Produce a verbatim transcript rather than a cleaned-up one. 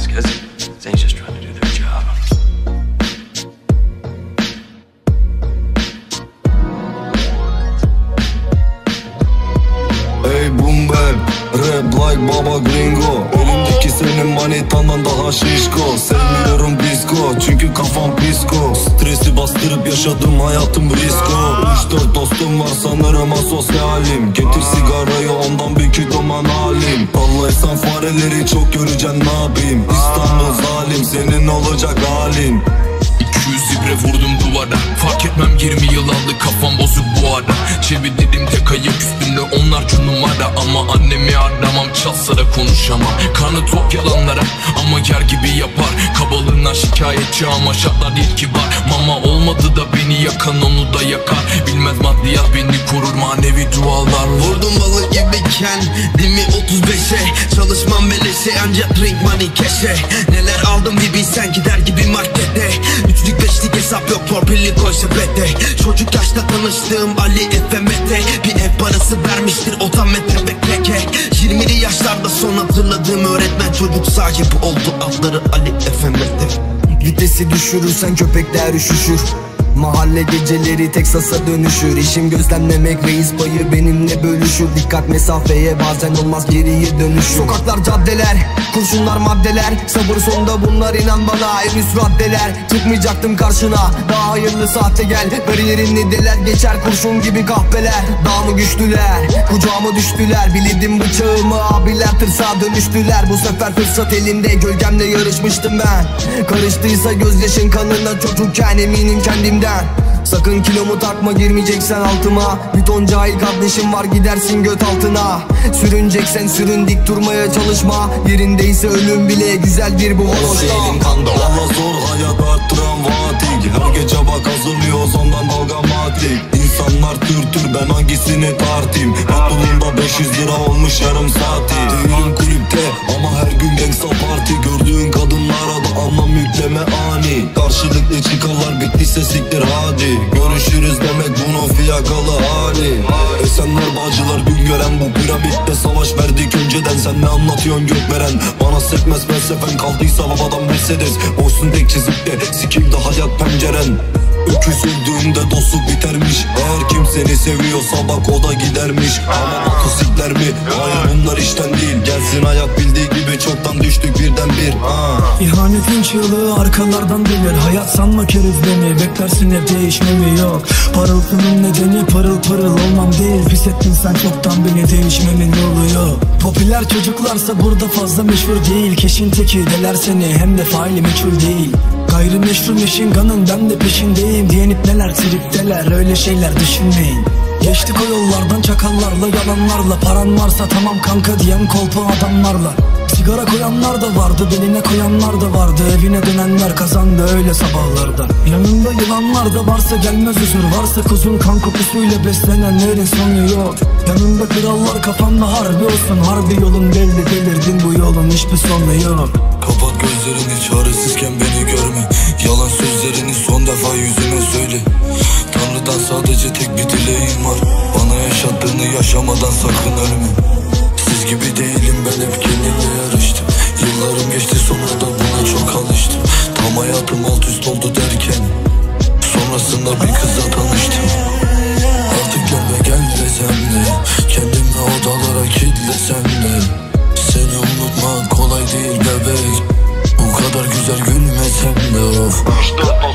guess Zane's just trying to do their job. Hey boom bap, rap like Baba Gringo. Elimdeki senin manitandan daha şişko. Sevmiyorum disco çünkü kafam psiko. Stresi bastırıp yaşadım hayatım risko. Üç dört dostum var sanırım asosyalim. Getir sigarayı ondan bir kiloman halim. Tallaysan fareleri çok göreceksin ne yapayım. İstanbul zalim senin olacak halin. iki yüz ibre vurdum duvara. Fark etmem yirmi yıl aldı kafam bozuk bu ara. Çevirdim tek ayak üstünde onlarca numara. Ama annemi aramam çalsa da konuşamam. Karnı tok yalanlara ama yer gibi yapar. Kabalığından şikayetçi ama şartlar değil ki var. Mama olmadı da beni yakan onu da yakar. Bilmez maddiyat beni korur manevi dualarla. Vurdum balı gibiyken dimi otuz beşe. Çalışmam beleşe ancak drink money keşe. Neler aldım bir bilsen gider gibi markette. Üçlük beşlik hesap yok torpilli koy sepete. Çocuk yaşta tanıştığım Ali F M T. Bir ev parası vermiştir o tam metre bekleke. Yirmili yaşlarda son hatırladığım öğretmen. Çocuk sahibi oldu adları Ali F M T. Vitesi düşürürsen köpekler üşüşür. Mahalle geceleri Teksas'a dönüşür. İşim gözlemlemek reis payı benimle bölüşür. Dikkat mesafeye bazen olmaz geriye dönüşür. Sokaklar caddeler, kurşunlar maddeler. Sabır sonunda bunlar inan bana en üst raddeler. Çıkmayacaktım karşına daha hayırlı sahte gel. Bariyerini deler geçer kurşun gibi kahpeler. Daha mı güçlüler kucağıma düştüler. Bilirdim bıçağımı abiler tırsağa dönüştüler. Bu sefer fırsat elimde gölgemle yarışmıştım ben. Karıştıysa gözyaşın kanına çocukken eminim kendimden. Sakın kilomu takma girmeyeceksen altıma. Bir ton cahil kardeşim var gidersin göt altına. Sürüneceksen sürün dik durmaya çalışma. Yerindeyse ölüm bile güzeldir bu hoşta. Valla zor hayat arttıran vatik. Her gece bak hazırlıyoruz ondan dalgamatik. İnsanlar tür tür ben hangisini tartayım. Mutluluğumda beş yüz lira olmuş yarım saati. Değilim kulüpte ama her gün gangsta parti. Gördüğün kadınlara da anlam yükleme ani. Karşılıklı çıkarlar bittiyse siktir hadi. Görüşürüz demek bunun fiyakalı hali. Esenler Bağcılar gün gören bu piramitte savaş verdik önceden. Sen ne anlatıyorsun gökveren? Bana sekmez felsefen kaldıysa babadan Mercedes. Boşsun tek çizikte sikildi hayat penceren. Öküz öldüğünde dostluk bitermiş. Eğer kim seni seviyorsa bak o da gidermiş. Ama motosikler mi? Hayır bunlar işten değil. Gelsin hayat bildiği gibi çoktan düştük birden bir. Aa. İhanetin çığlığı arkalardan gelir. Hayat sanma keriz beni. Beklersin hep değişmemi yok. Parıltının nedeni parıl parıl olmam değil. Pis ettin sen çoktan beni değişmemin yolu yok. Popüler çocuklarsa burada fazla meşhur değil. Keşin teki deler seni hem de faili meçhul değil. Gayrimeşru machine gun'ın ben de peşindeyim. Diyenip neler tripteler öyle şeyler düşünmeyin. Geçtik o yollardan çakallarla yalanlarla. Paran varsa tamam kanka diyen kolpa adamlarla. Sigara koyanlar da vardı beline koyanlar da vardı. Evine dönenler kazandı öyle sabahlarda. Yanında yılanlar da varsa gelmez huzur. Varsa kuzun kan kokusuyla beslenenlerin sonu yok. Yanında krallar kafanda harbi olsun. Harbi yolun belli delirdin bu yolun hiçbir sonu yok. Kapat gözlerini çaresizken beni görme. Yalan sözlerini son defa yüzüme söyle. Tanrı'dan sadece tek bir dileğim var. Bana yaşattığını yaşamadan sakın ölme. Siz gibi değilim ben hep kendimle yarıştım. Yıllarım geçti sonra da buna çok alıştım. Tam hayatım alt üst oldu derken sonrasında bir kızla tanıştım. Artık gelme gel desem de kendimi odalara kilitlesem de seni unutmak kolay değil bebek. Bu kadar güzel gülmesem de of.